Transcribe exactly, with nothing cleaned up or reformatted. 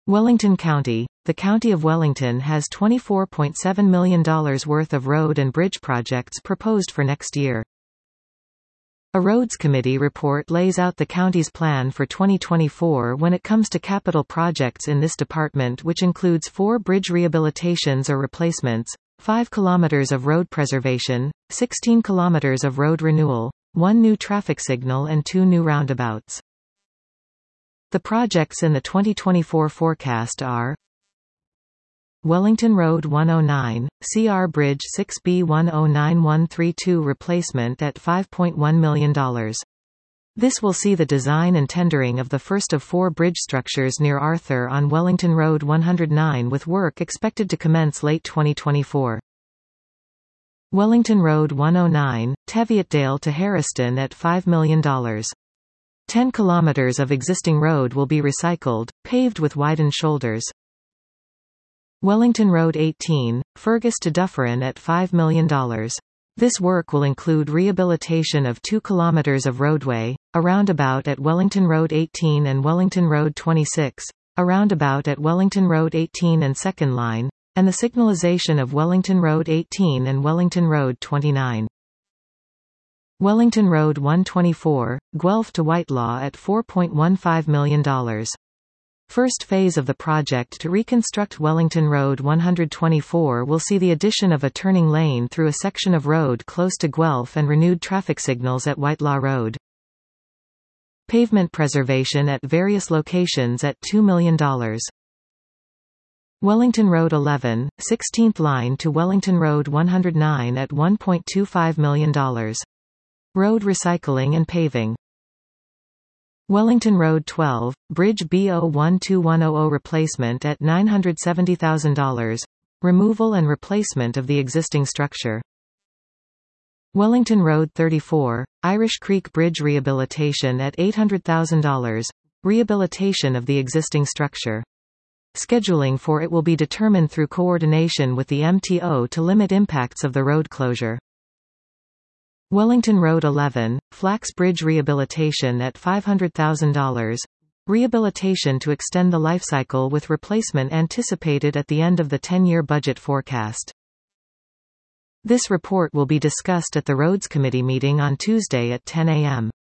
Wellington County. The County of Wellington has twenty-four point seven million dollars worth of road and bridge projects proposed for next year. A Roads Committee report lays out the county's plan for twenty twenty-four when it comes to capital projects in this department, which includes four bridge rehabilitations or replacements, five kilometers of road preservation, sixteen kilometers of road renewal, one new traffic signal and two new roundabouts. The projects in the twenty twenty-four forecast are Wellington Road one oh nine, C R Bridge six B one oh nine one three two replacement at five point one million dollars. This will see the design and tendering of the first of four bridge structures near Arthur on Wellington Road one oh nine, with work expected to commence late twenty twenty-four. Wellington Road one oh nine, Teviotdale to Harriston at five million dollars. ten kilometers of existing road will be recycled, paved with widened shoulders. Wellington Road eighteen, Fergus to Dufferin at five million dollars. This work will include rehabilitation of two kilometers of roadway, a roundabout at Wellington Road eighteen and Wellington Road twenty-six, a roundabout at Wellington Road eighteen and Second Line, and the signalization of Wellington Road eighteen and Wellington Road twenty-nine. Wellington Road one twenty-four, Guelph to Whitelaw at four point one five million dollars. First phase of the project to reconstruct Wellington Road one twenty-four will see the addition of a turning lane through a section of road close to Guelph and renewed traffic signals at Whitelaw Road. Pavement preservation at various locations at two million dollars. Wellington Road eleven, sixteenth line to Wellington Road one oh nine at one point two five million dollars. Road recycling and paving. Wellington Road twelve, Bridge B zero one two one zero zero replacement at nine hundred seventy thousand dollars. Removal and replacement of the existing structure. Wellington Road thirty-four, Irish Creek Bridge rehabilitation at eight hundred thousand dollars. Rehabilitation of the existing structure. Scheduling for it will be determined through coordination with the M T O to limit impacts of the road closure. Wellington Road eleven, Flax Bridge rehabilitation at five hundred thousand dollars. Rehabilitation to extend the lifecycle with replacement anticipated at the end of the ten-year budget forecast. This report will be discussed at the Roads Committee meeting on Tuesday at ten A M